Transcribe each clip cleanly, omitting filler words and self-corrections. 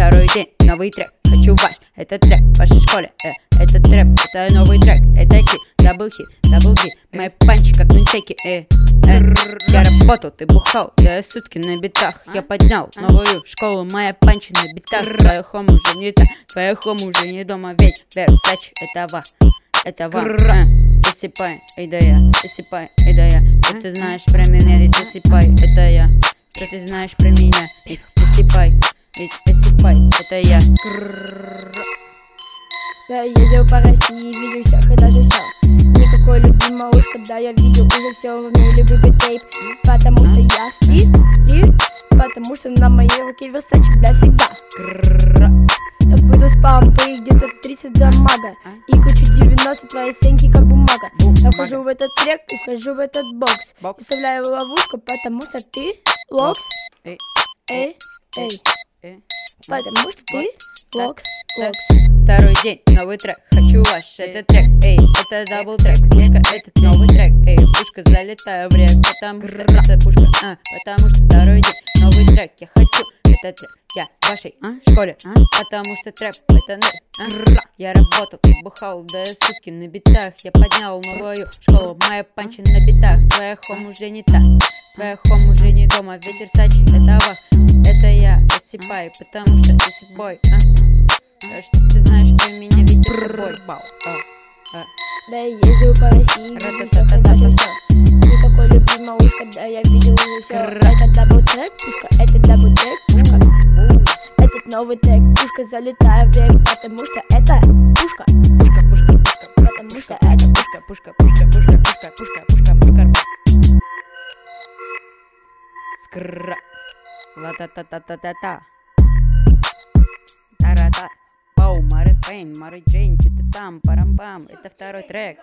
Второй день, новый трек, хочу ваш. Это трек в вашей школе, это трэп, это новый трек. Это хит, дабл хит, мои панчи как нунчаки, Я работал, ты бухал, я сутки на битах. Я поднял новую школу, моя панчи на битах. Твоя хом уже не та, твоя хом уже не дома. Ведь Версач, это Засыпай, эй да я, засыпай, эй да я. Что ты знаешь про меня, ведь засыпай, это я. Что ты знаешь про меня, ведь засыпай, это я. Да, я ездил по России, видел всех и даже все. Никакой любви, малыш, когда я видел уже все. В мире любит тейп, потому что я стрит, потому что на моей руке Версачи, бля, всегда. Я выйду с пампой, где-то 30 дамага, и кручу 90 твоей сеньки как бумага. Я вхожу в этот трек и вхожу в этот бокс. Вставляю ловушку, потому что ты локс. Эй, потому что ты локс. Второй день, новый трек, хочу ваш. Это трек, это дабл трек. Пушка, этот новый трек, пушка, залетаю в рек. Потому что это пушка, потому что второй день, новый трек. Я хочу этот трек, я в вашей школе, потому что трэп, это ноль. Я работал, ты бухал, да я сутки на битах. Я поднял новую школу, моя панчи на битах. Твоя хом уже не та, твоя хом уже не дома. Ведь Версачи, это ва, это я. Засыпай, потому что ты с собой, Что ты знаешь про меня, ведь я с тобой. Да, я езжу по России, видел всех и даже все. Никакой любви, малыш, когда я видел уже все. Это дабл трек, пушка, это дабл трек, пушка. Этот новый трек, пушка, залетая в рек, потому что это пушка. Потому что это Пушка. Скра. Ла-та-та-та-та-та-та. Та-ра-та. Пау, Мары Пейн, Мары Джейн, что-то там, парам-пам. Это второй трек,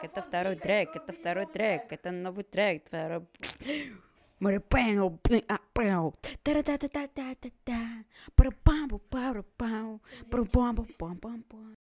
это новый трек. Мары Пейн, та-ра-та-та-та-та-та-та. Парам-пам-пам-пам-пам.